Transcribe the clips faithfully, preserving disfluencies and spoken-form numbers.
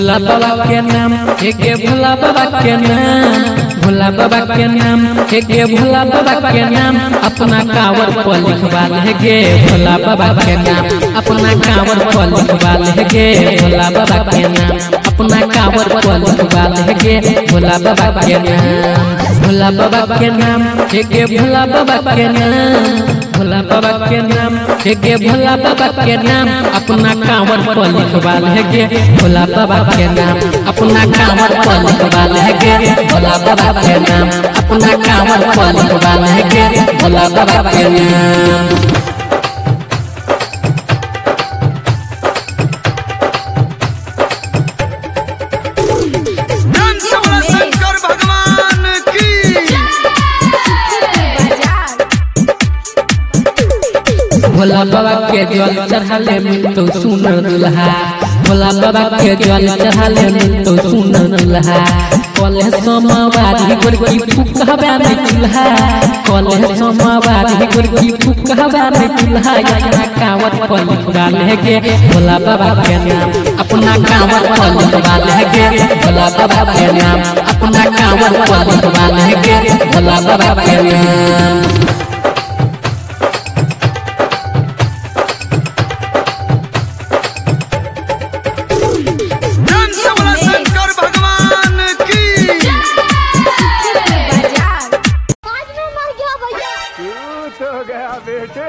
भोला बाबा के नाम के भोला बाबा के नाम भोला बाबा के नाम के भोला बाबा के नाम अपना कांवर पर लिखवा लेगे भोला बाबा के नाम अपना कांवर पर लिखवा लेगे भोला बाबा के नाम अपना कांवर पर लिखवा लेगे भोला बाबा के नाम भोला बाबा के नाम के भोला बाबा के नाम भोला बाबा के नाम के भोला बाबा के नाम अपना कांवर पर लिखवा लेगे भोला बाबा के नाम अपना कांवर पर लिखवा लेगे भोला बाबा के नाम अपना कांवर पर लिखवा लेगे भोला बाबा के नाम। भोला बाबा के जल चढ़ाले में तो सुन दुल्हा भोला बाबा के जल चढ़ाले में तो सुन दुल्हा कले सोमवारी गोरकी फुकहबा में चूल्हा कले सोमवारी गोरकी फुकहबा में चूल्हा अपना कांवर पर लिखवा लेगे भोला बाबा के नाम अपना कांवर पर लिखवा लेगे भोला बाबा के नाम अपना कांवर पर लिखवा लेगे भोला बाबा के नाम। हो गया बेटे।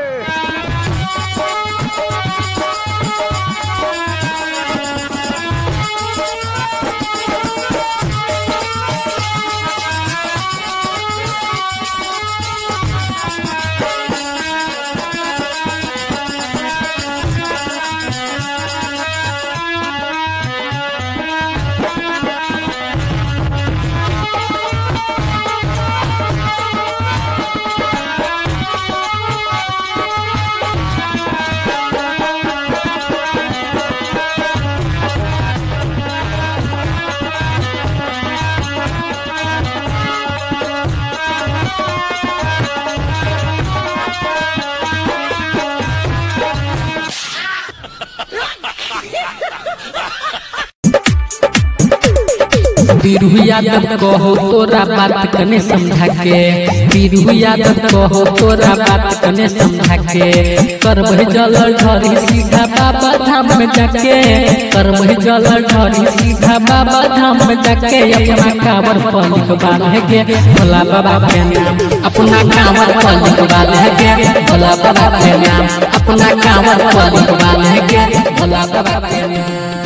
बीरू यादव कहो तोरा बात कने समझा के बीरू यादव कहो तोरा बात कने समझा के करबे जल ढरी सीधा बाबा धाम में जाके करबे जल ढरी सीधा बाबा धाम में जाके अपना कांवर पर लिखवा लेगे भोला बाबा के नाम अपना कांवर पर लिखवा लेगे भोला बाबा के नाम अपना कांवर पर लिखवा लेगे भोला बाबा के नाम।